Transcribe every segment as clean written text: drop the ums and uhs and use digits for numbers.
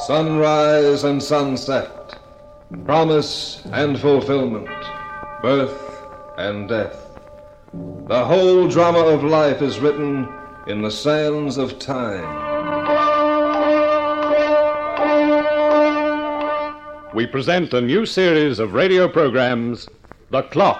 Sunrise and sunset, promise and fulfillment, birth and death. The whole drama of life is written in the sands of time. We present a new series of radio programs, The Clock.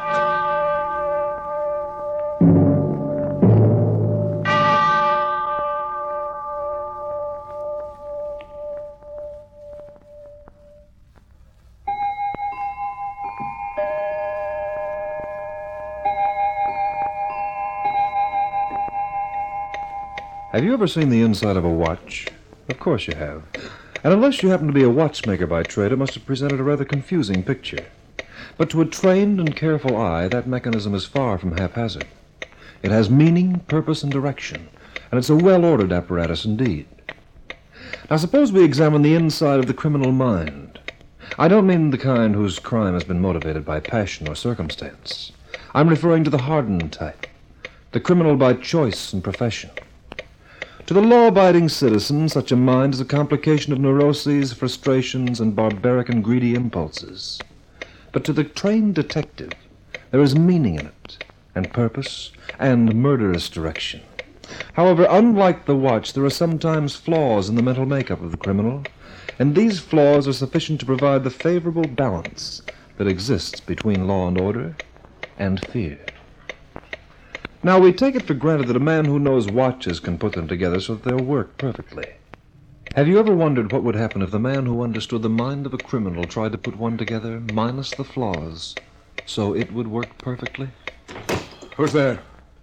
Have you ever seen the inside of a watch? Of course you have. And unless you happen to be a watchmaker by trade, it must have presented a rather confusing picture. But to a trained and careful eye, that mechanism is far from haphazard. It has meaning, purpose, and direction, and it's a well-ordered apparatus indeed. Now suppose we examine the inside of the criminal mind. I don't mean the kind whose crime has been motivated by passion or circumstance. I'm referring to the hardened type, the criminal by choice and profession. To the law-abiding citizen, such a mind is a complication of neuroses, frustrations, and barbaric and greedy impulses. But to the trained detective, there is meaning in it, and purpose, and murderous direction. However, unlike the watch, there are sometimes flaws in the mental makeup of the criminal, and these flaws are sufficient to provide the favorable balance that exists between law and order and fear. Now, we take it for granted that a man who knows watches can put them together so that they'll work perfectly. Have you ever wondered what would happen if the man who understood the mind of a criminal tried to put one together, minus the flaws, so it would work perfectly? Who's there?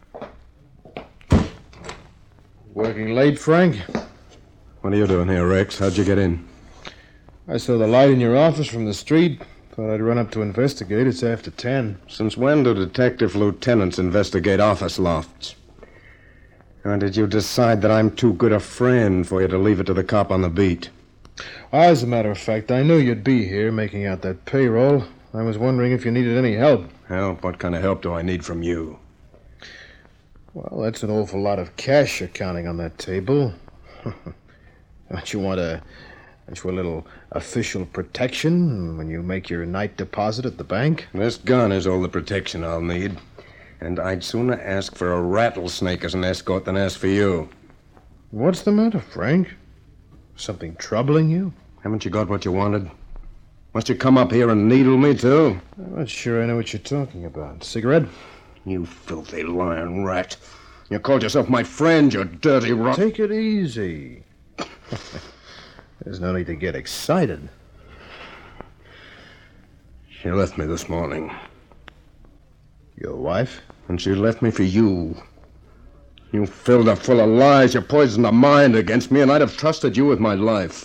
Working late, Frank? What are you doing here, Rex? How'd you get in? I saw the light in your office from the street. Thought I'd run up to investigate. It's after 10. Since when do detective lieutenants investigate office lofts? Or did you decide that I'm too good a friend for you to leave it to the cop on the beat? As a matter of fact, I knew you'd be here making out that payroll. I was wondering if you needed any help. Help? What kind of help do I need from you? Well, that's an awful lot of cash you're counting on that table. Don't you want a little official protection when you make your night deposit at the bank? This gun is all the protection I'll need. And I'd sooner ask for a rattlesnake as an escort than ask for you. What's the matter, Frank? Something troubling you? Haven't you got what you wanted? Must you come up here and needle me, too? I'm not sure I know what you're talking about. Cigarette? You filthy lion rat. You called yourself my friend, you dirty rot... Take it easy. There's no need to get excited. She left me this morning. Your wife? And she left me for you. You filled her full of lies. You poisoned her mind against me, and I'd have trusted you with my life.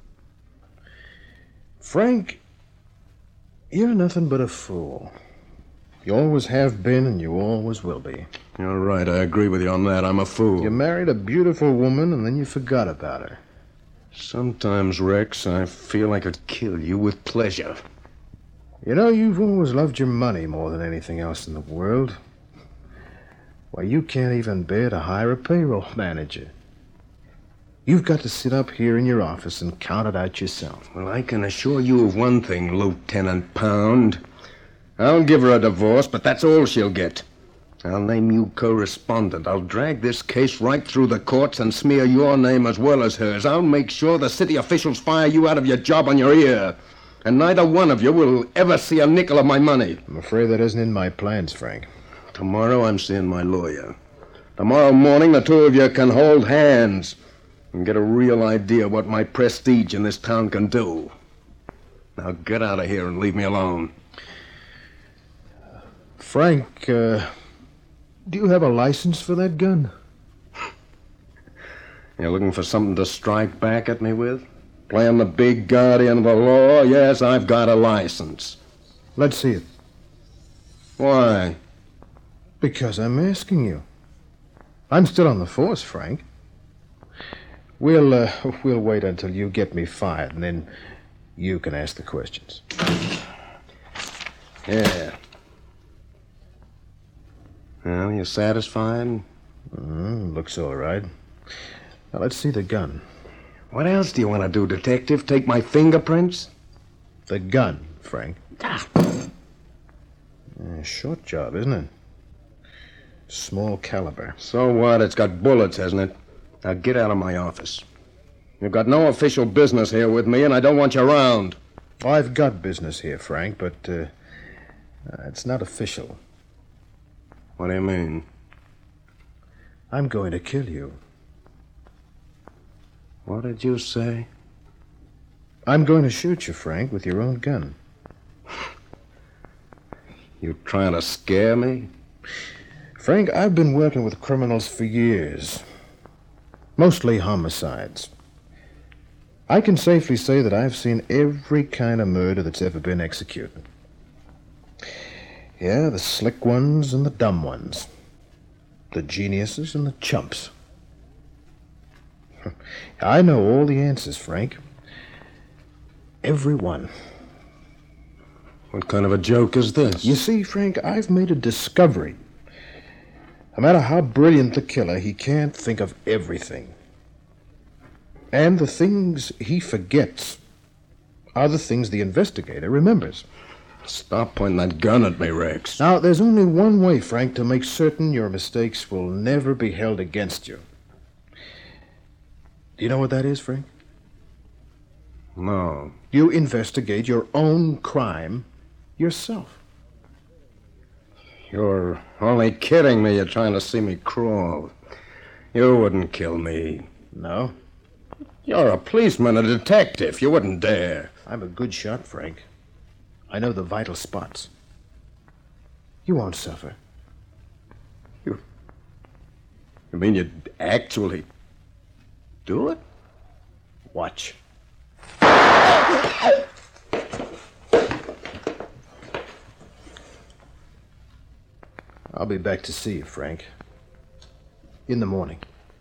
Frank, you're nothing but a fool. You always have been, and you always will be. You're right. I agree with you on that. I'm a fool. You married a beautiful woman, and then you forgot about her. Sometimes, Rex, I feel I could kill you with pleasure. You know, you've always loved your money more than anything else in the world. Why, you can't even bear to hire a payroll manager. You've got to sit up here in your office and count it out yourself. Well, I can assure you of one thing, Lieutenant Pound. I'll give her a divorce, but that's all she'll get. I'll name you co-respondent. I'll drag this case right through the courts and smear your name as well as hers. I'll make sure the city officials fire you out of your job on your ear. And neither one of you will ever see a nickel of my money. I'm afraid that isn't in my plans, Frank. Tomorrow I'm seeing my lawyer. Tomorrow morning the two of you can hold hands and get a real idea what my prestige in this town can do. Now get out of here and leave me alone. Frank, do you have a license for that gun? You're looking for something to strike back at me with? Playing the big guardian of the law? Yes, I've got a license. Let's see it. Why? Because I'm asking you. I'm still on the force, Frank. We'll wait until you get me fired, and then you can ask the questions. Yeah. Well, you satisfied? Looks all right. Now, let's see the gun. What else do you want to do, Detective? Take my fingerprints? The gun, Frank. Short job, isn't it? Small caliber. So what? It's got bullets, hasn't it? Now get out of my office. You've got no official business here with me, and I don't want you around. I've got business here, Frank, but it's not official. What do you mean? I'm going to kill you. What did you say? I'm going to shoot you, Frank, with your own gun. You trying to scare me? Frank, I've been working with criminals for years. Mostly homicides. I can safely say that I've seen every kind of murder that's ever been executed. Yeah, the slick ones and the dumb ones. The geniuses and the chumps. I know all the answers, Frank. Every one. What kind of a joke is this? You see, Frank, I've made a discovery. No matter how brilliant the killer, he can't think of everything. And the things he forgets are the things the investigator remembers. Stop pointing that gun at me, Rex. Now, there's only one way, Frank, to make certain your mistakes will never be held against you. Do you know what that is, Frank? No. You investigate your own crime yourself. You're only kidding me. You're trying to see me crawl. You wouldn't kill me. No? You're a policeman, a detective. You wouldn't dare. I'm a good shot, Frank. I know the vital spots. You won't suffer. You mean you'd actually do it? Watch. I'll be back to see you, Frank. In the morning.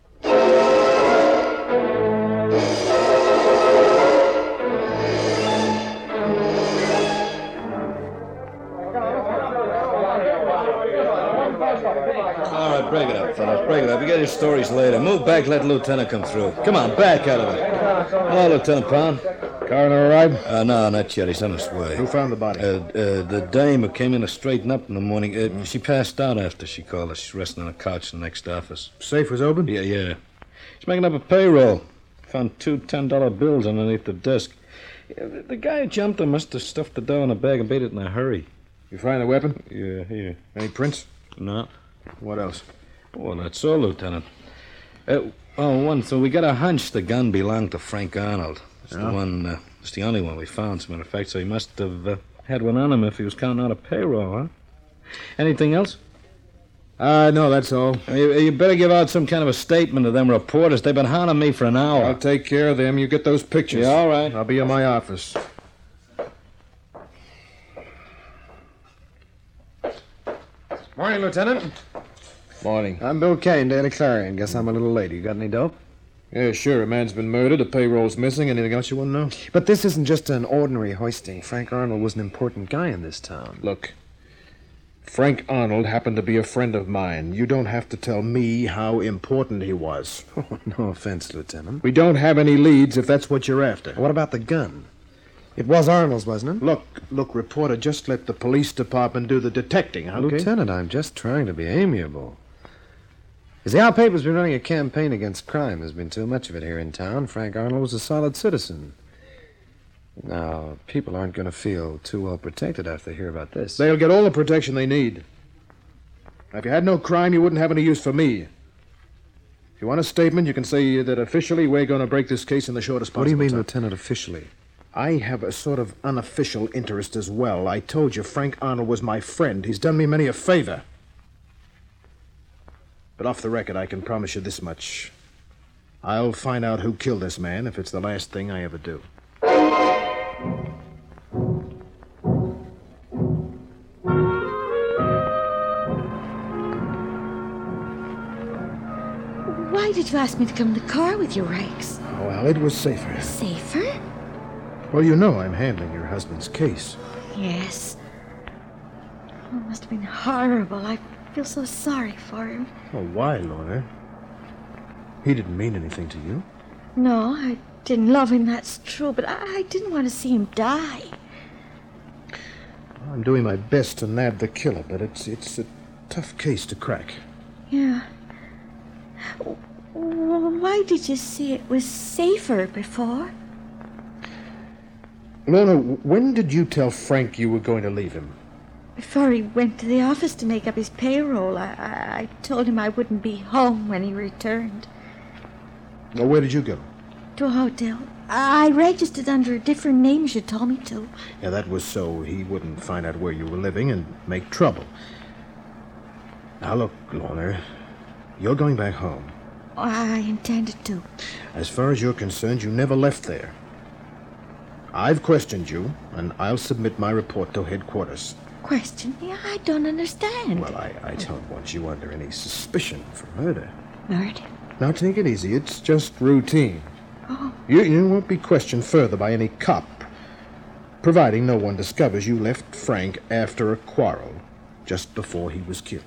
All right, break it up, fellas. Break it up. You get your stories later. Move back, let the lieutenant come through. Come on, back out of it. Hello, Lieutenant Pound. Coroner arrived? No, not yet. He's on his way. Who found the body? The dame who came in to straighten up in the morning. She passed out after she called us. She's resting on a couch in the next office. Safe was open? Yeah. She's making up a payroll. Found two $10 bills underneath the desk. The guy who jumped her must have stuffed the dough in a bag and made it in a hurry. You find the weapon? Yeah, here. Any prints? No. What else? Well, that's all, Lieutenant. One thing. We got a hunch the gun belonged to Frank Arnold. It's the one. It's the only one we found, as a matter of fact. So he must have had one on him if he was counting out a payroll, huh? Anything else? No, that's all. You better give out some kind of a statement to them reporters. They've been hounding me for an hour. I'll take care of them. You get those pictures. Yeah, all right. I'll be in my office. Morning, Lieutenant. Morning. I'm Bill Kane, Daily Clarion. Guess I'm a little late. You got any dope? Yeah, sure. A man's been murdered. A payroll's missing. Anything else you want to know? But this isn't just an ordinary hoisting. Frank Arnold was an important guy in this town. Look, Frank Arnold happened to be a friend of mine. You don't have to tell me how important he was. Oh, no offense, Lieutenant. We don't have any leads if that's what you're after. What about the gun? It was Arnold's, wasn't it? Look, reporter, just let the police department do the detecting, okay? Lieutenant, I'm just trying to be amiable. You see, our paper's been running a campaign against crime. There's been too much of it here in town. Frank Arnold was a solid citizen. Now, people aren't going to feel too well protected after they hear about this. They'll get all the protection they need. Now, if you had no crime, you wouldn't have any use for me. If you want a statement, you can say that officially we're going to break this case in the shortest possible What do you mean, time. Lieutenant, officially? I have a sort of unofficial interest as well. I told you Frank Arnold was my friend. He's done me many a favor. But off the record, I can promise you this much. I'll find out who killed this man if it's the last thing I ever do. Why did you ask me to come in the car with you, Rex? Well, it was safer. Safer? Well, you know I'm handling your husband's case. Yes. Oh, it must have been horrible. I feel so sorry for him. Oh, why, Lorna? He didn't mean anything to you. No, didn't love him, that's true, but I didn't want to see him die. I'm doing my best to nab the killer, but it's a tough case to crack. Yeah. Why did you say it was safer before? Lorna, when did you tell Frank you were going to leave him? Before he went to the office to make up his payroll, I told him I wouldn't be home when he returned. Well, where did you go? To a hotel. I registered under a different name as you told me to. Yeah, that was so he wouldn't find out where you were living and make trouble. Now, look, Lorna, you're going back home. I intended to. As far as you're concerned, you never left there. I've questioned you, and I'll submit my report to headquarters. Question me? I don't understand. Well, I don't want you under any suspicion for murder. Murder? Now, take it easy. It's just routine. Oh. You won't be questioned further by any cop, providing no one discovers you left Frank after a quarrel, just before he was killed.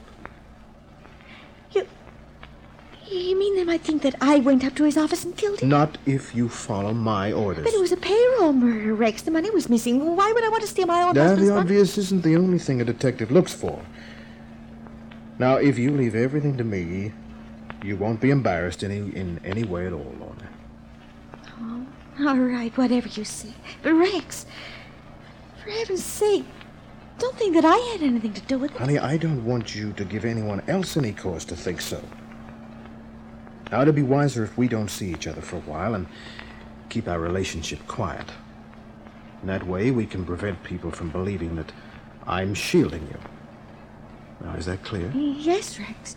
You mean they might think that I went up to his office and killed him? Not if you follow my orders. But it was a payroll murder, Rex. The money was missing. Why would I want to steal my own husband's The money? obvious isn't the only thing a detective looks for. Now, if you leave everything to me, you won't be embarrassed in any way at all, Lorna. Oh, all right, whatever you say. But Rex, for heaven's sake, don't think that I had anything to do with it. Honey, I don't want you to give anyone else any cause to think so. Now, it'd be wiser if we don't see each other for a while and keep our relationship quiet. In that way, we can prevent people from believing that I'm shielding you. Now, is that clear? Yes, Rex.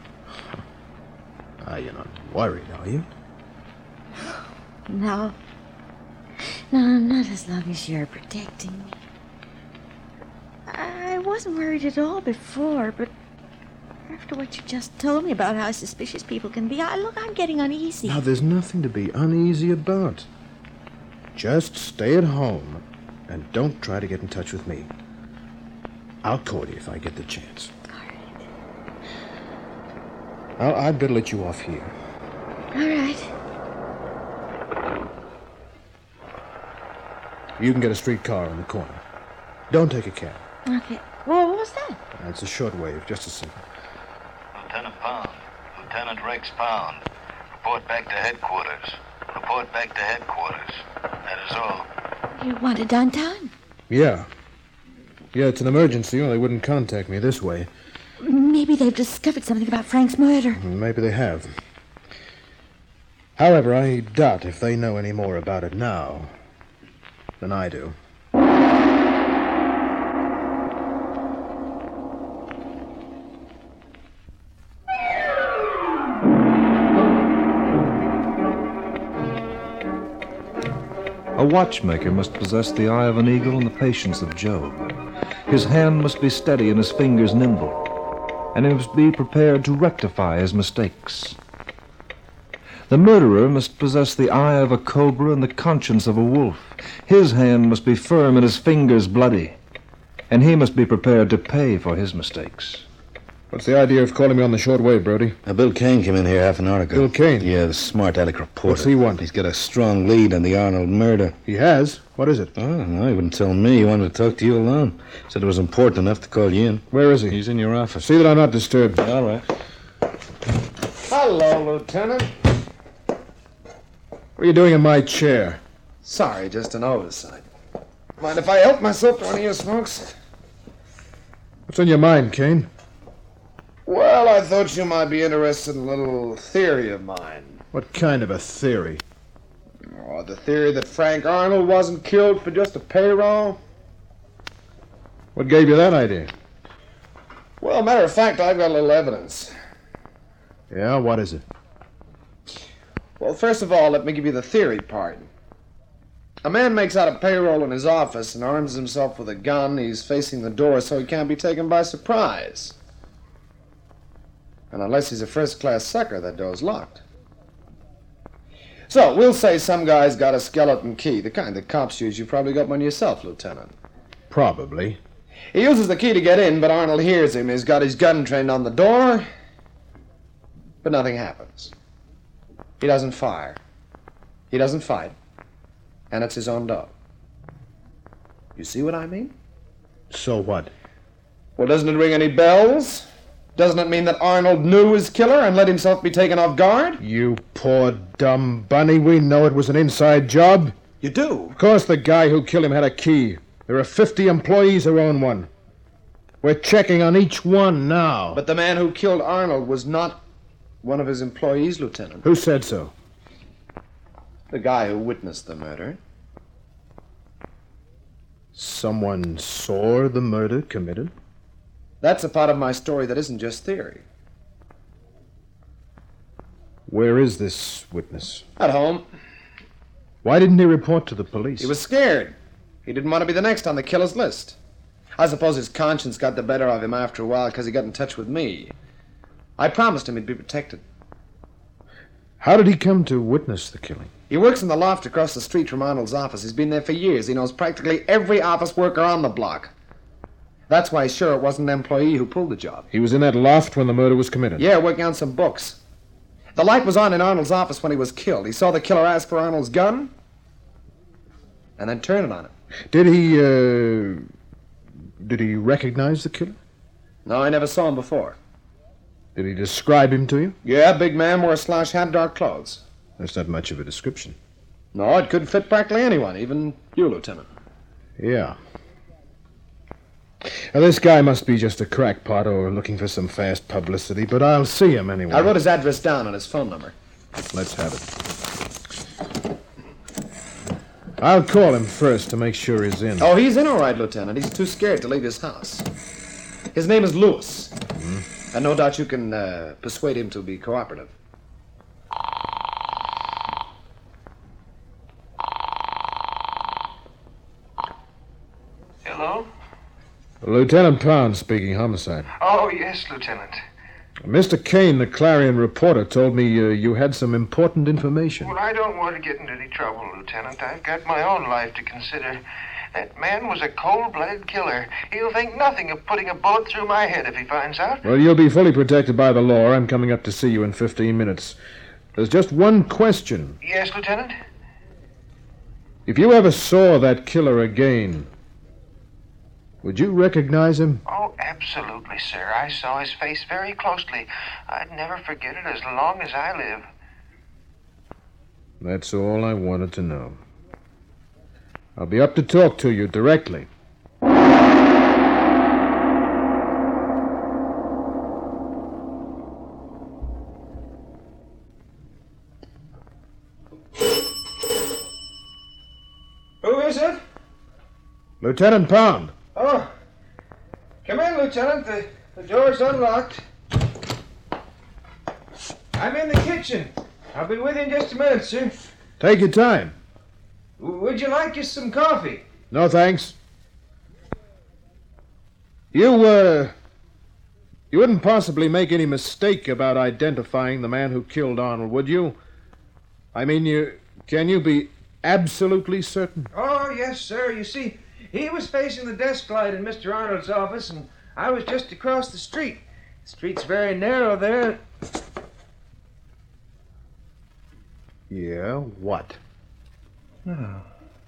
You're not worried, are you? No. No, not as long as you're protecting me. I wasn't worried at all before, but after what you just told me about how suspicious people can be, I'm getting uneasy. Now, there's nothing to be uneasy about. Just stay at home and don't try to get in touch with me. I'll call you if I get the chance. All right. I'd better let you off here. All right. You can get a streetcar on the corner. Don't take a cab. Okay. Well, what was that? It's a shortwave. Just a second. Lieutenant Pound. Lieutenant Rex Pound. Report back to headquarters. Report back to headquarters. That is all. You wanted downtown? Yeah. Yeah, it's an emergency, or they wouldn't contact me this way. Maybe they've discovered something about Frank's murder. Maybe they have. However, I doubt if they know any more about it now than I do. A watchmaker must possess the eye of an eagle and the patience of Job. His hand must be steady and his fingers nimble, and he must be prepared to rectify his mistakes. The murderer must possess the eye of a cobra and the conscience of a wolf. His hand must be firm and his fingers bloody, and he must be prepared to pay for his mistakes. What's the idea of calling me on the short wave, Brody? Bill Kane came in here half an hour ago. Bill Kane? Yeah, the smart aleck reporter. What's he want? He's got a strong lead on the Arnold murder. He has? What is it? Oh, no, he wouldn't tell me. He wanted to talk to you alone. Said it was important enough to call you in. Where is he? He's in your office. See that I'm not disturbed. All right. Hello, Lieutenant. What are you doing in my chair? Sorry, just an oversight. Mind if I help myself to one of your smokes? What's on your mind, Kane? Well, I thought you might be interested in a little theory of mine. What kind of a theory? Oh, the theory that Frank Arnold wasn't killed for just a payroll? What gave you that idea? Well, matter of fact, I've got a little evidence. Yeah, what is it? Well, first of all, let me give you the theory part. A man makes out a payroll in his office and arms himself with a gun. He's facing the door so he can't be taken by surprise. And unless he's a first-class sucker, that door's locked. So, we'll say some guy's got a skeleton key, the kind that cops use. You probably got one yourself, Lieutenant. Probably. He uses the key to get in, but Arnold hears him. He's got his gun trained on the door, but nothing happens. He doesn't fire. He doesn't fight. And it's his own dog. You see what I mean? So what? Well, doesn't it ring any bells? Doesn't it mean that Arnold knew his killer and let himself be taken off guard? You poor dumb bunny. We know it was an inside job. You do? Of course the guy who killed him had a key. There are 50 employees who own one. We're checking on each one now. But the man who killed Arnold was not one of his employees, Lieutenant. Who said so? The guy who witnessed the murder. Someone saw the murder committed? That's a part of my story that isn't just theory. Where is this witness? At home. Why didn't he report to the police? He was scared. He didn't want to be the next on the killer's list. I suppose his conscience got the better of him after a while because he got in touch with me. I promised him he'd be protected. How did he come to witness the killing? He works in the loft across the street from Arnold's office. He's been there for years. He knows practically every office worker on the block. That's why he's sure it wasn't an employee who pulled the job. He was in that loft when the murder was committed? Yeah, working on some books. The light was on in Arnold's office when he was killed. He saw the killer ask for Arnold's gun and then turn it on him. Did he recognize the killer? No, I never saw him before. Did he describe him to you? Yeah, big man, wore a slouch hat, dark clothes. That's not much of a description. No, it could fit practically anyone, even you, Lieutenant. Yeah. Now, this guy must be just a crackpot or looking for some fast publicity, but I'll see him anyway. I wrote his address down and his phone number. Let's have it. I'll call him first to make sure he's in. Oh, he's in all right, Lieutenant. He's too scared to leave his house. His name is Lewis. And no doubt you can persuade him to be cooperative. Hello? Lieutenant Pound speaking, homicide. Oh, yes, Lieutenant. Mr. Kane, the Clarion reporter, told me you had some important information. Well, I don't want to get into any trouble, Lieutenant. I've got my own life to consider. That man was a cold-blooded killer. He'll think nothing of putting a bullet through my head if he finds out. Well, you'll be fully protected by the law. I'm coming up to see you in 15 minutes. There's just one question. Yes, Lieutenant? If you ever saw that killer again, would you recognize him? Oh, absolutely, sir. I saw his face very closely. I'd never forget it as long as I live. That's all I wanted to know. I'll be up to talk to you directly. Who is it? Lieutenant Pound. Oh, come in, Lieutenant. The door's unlocked. I'm in the kitchen. I'll be with you in just a minute, sir. Take your time. Would you like us some coffee? No, thanks. You wouldn't possibly make any mistake about identifying the man who killed Arnold, would you? I mean, can you be absolutely certain? Oh, yes, sir. You see, he was facing the desk light in Mr. Arnold's office, and I was just across the street. The street's very narrow there. Yeah, what? No.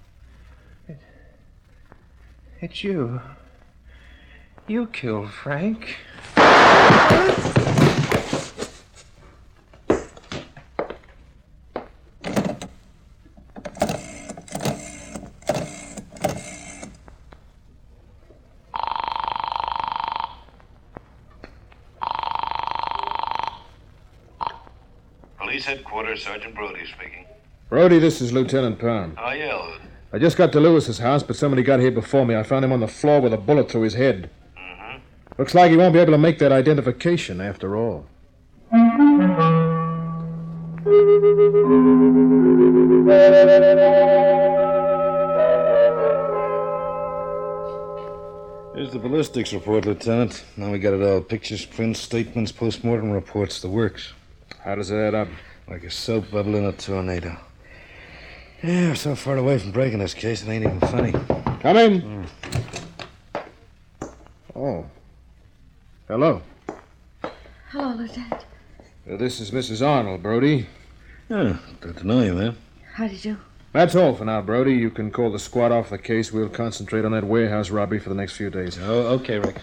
It's you. You killed Frank. Police headquarters, Sergeant Brody speaking. Brody, this is Lieutenant Pound. Oh, yeah. I just got to Lewis's house, but somebody got here before me. I found him on the floor with a bullet through his head. Mm-hmm. Looks like he won't be able to make that identification after all. Here's the ballistics report, Lieutenant. Now we got it all. Pictures, prints, statements, postmortem reports, the works. How does that add up? Like a soap bubble in a tornado. Yeah, we're so far away from breaking this case, it ain't even funny. Come in. Oh. Hello. Hello, Lieutenant. This is Mrs. Arnold, Brody. Yeah, good to know you, man. How did you? That's all for now, Brody. You can call the squad off the case. We'll concentrate on that warehouse robbery for the next few days. Oh, okay, Rex.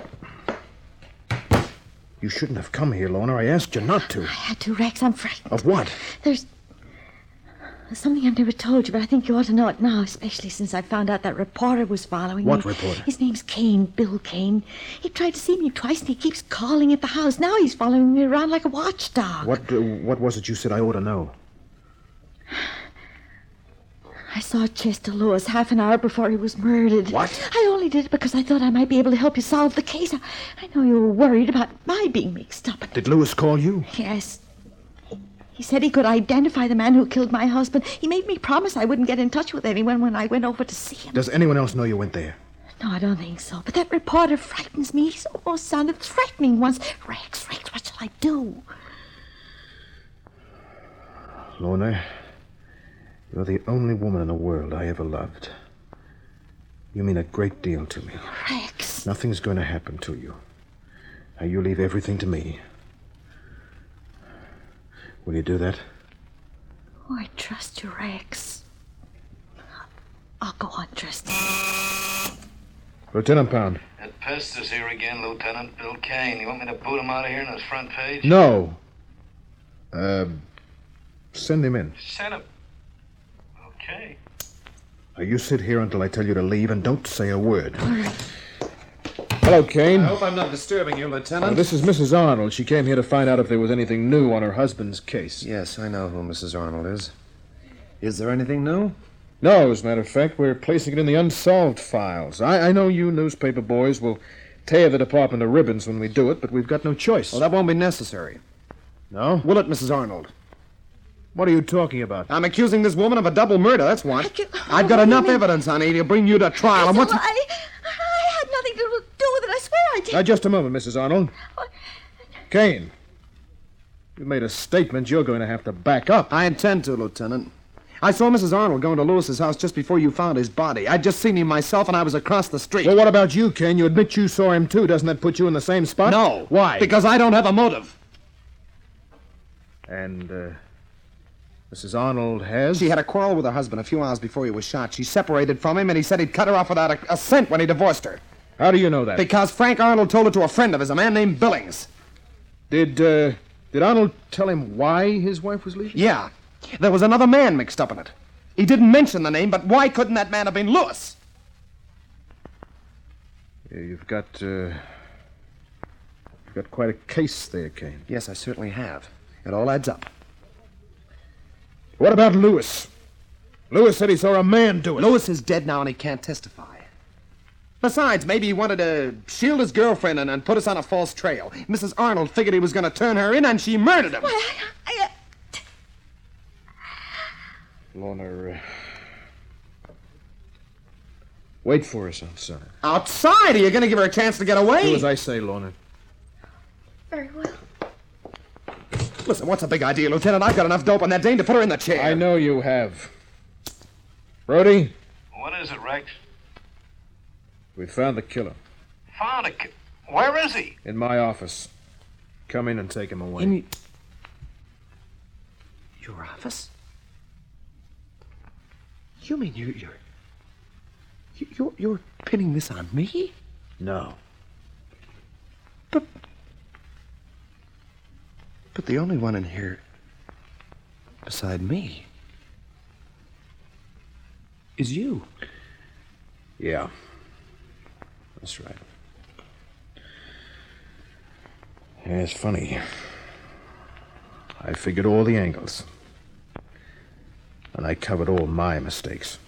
You shouldn't have come here, Lorna. I asked you not to. I had to, Rex. I'm frightened. Of what? There's something I've never told you, but I think you ought to know it now, especially since I found out that reporter was following me. What reporter? His name's Kane, Bill Kane. He tried to see me twice, and he keeps calling at the house. Now he's following me around like a watchdog. What was it you said I ought to know? I saw Chester Lewis half an hour before he was murdered. What? I only did it because I thought I might be able to help you solve the case. I know you were worried about my being mixed up. Did Lewis call you? Yes. He said he could identify the man who killed my husband. He made me promise I wouldn't get in touch with anyone when I went over to see him. Does anyone else know you went there? No, I don't think so. But that reporter frightens me. He almost sounded threatening once. Rex, what shall I do? Lorna, you're the only woman in the world I ever loved. You mean a great deal to me. Rex. Nothing's going to happen to you. Now, you leave everything to me. Will you do that? Oh, I trust you, Rex. I'll go on trusting. Lieutenant Pound. That pest is here again, Lieutenant Bill Kane. You want me to boot him out of here on his front page? No. Send him in. Send him. Okay. Now, you sit here until I tell you to leave and don't say a word. All right. Hello, Kane. I hope I'm not disturbing you, Lieutenant. This is Mrs. Arnold. She came here to find out if there was anything new on her husband's case. Yes, I know who Mrs. Arnold is. Is there anything new? No, as a matter of fact, we're placing it in the unsolved files. I know you newspaper boys will tear the department to ribbons when we do it, but we've got no choice. Well, that won't be necessary. No? Will it, Mrs. Arnold? What are you talking about? I'm accusing this woman of a double murder, that's what. I've got wait a enough minute. evidence, honey, to bring you to trial. And what's... I had nothing to do with it. I swear I did. Now, just a moment, Mrs. Arnold. Kane, you made a statement you're going to have to back up. I intend to, Lieutenant. I saw Mrs. Arnold going to Lewis's house just before you found his body. I'd just seen him myself, and I was across the street. Well, what about you, Kane? You admit you saw him, too. Doesn't that put you in the same spot? No. Why? Because I don't have a motive. And, Mrs. Arnold has? She had a quarrel with her husband a few hours before he was shot. She separated from him, and he said he'd cut her off without a cent when he divorced her. How do you know that? Because Frank Arnold told it to a friend of his, a man named Billings. Did Arnold tell him why his wife was leaving? Yeah. There was another man mixed up in it. He didn't mention the name, but why couldn't that man have been Lewis? Yeah, you've got quite a case there, Kane. Yes, I certainly have. It all adds up. What about Lewis? Lewis said he saw a man do it. Lewis is dead now and he can't testify. Besides, maybe he wanted to shield his girlfriend and put us on a false trail. Mrs. Arnold figured he was going to turn her in and she murdered him. Well, Lorna, wait for us outside. Outside? Are you going to give her a chance to get away? Do as I say, Lorna. very well. Listen, what's the big idea, Lieutenant? I've got enough dope on that dame to put her in the chair. I know you have. Brody, What is it, Rex? we found the killer Found a Where is he? in my office. Come in and take him away. In your office? You mean you're pinning this on me? No. But the only one in here beside me is you. Yeah. That's right. Yeah, it's funny. I figured all the angles. And I covered all my mistakes.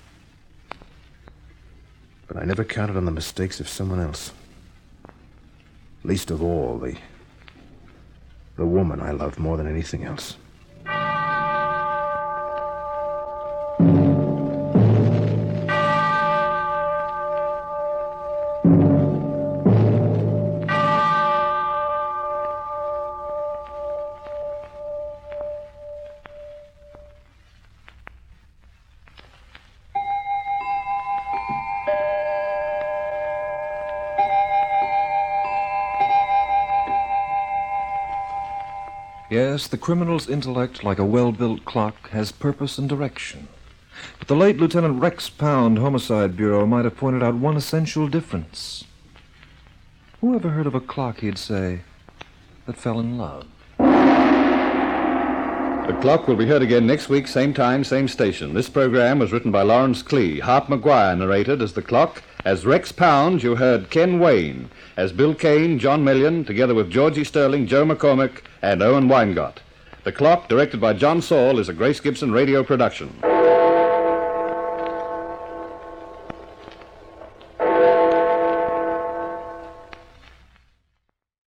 But I never counted on the mistakes of someone else. Least of all, the woman I loved more than anything else. Yes, the criminal's intellect, like a well-built clock, has purpose and direction. But the late Lieutenant Rex Pound, Homicide Bureau, might have pointed out one essential difference. Who ever heard of a clock, he'd say, that fell in love? The Clock will be heard again next week, same time, same station. This program was written by Lawrence Clee. Hart McGuire narrated as the Clock. As Rex Pound, you heard Ken Wayne. As Bill Kane, John Million, together with Georgie Sterling, Joe McCormick, and Owen Weingott. The Clock, directed by John Saul, is a Grace Gibson radio production.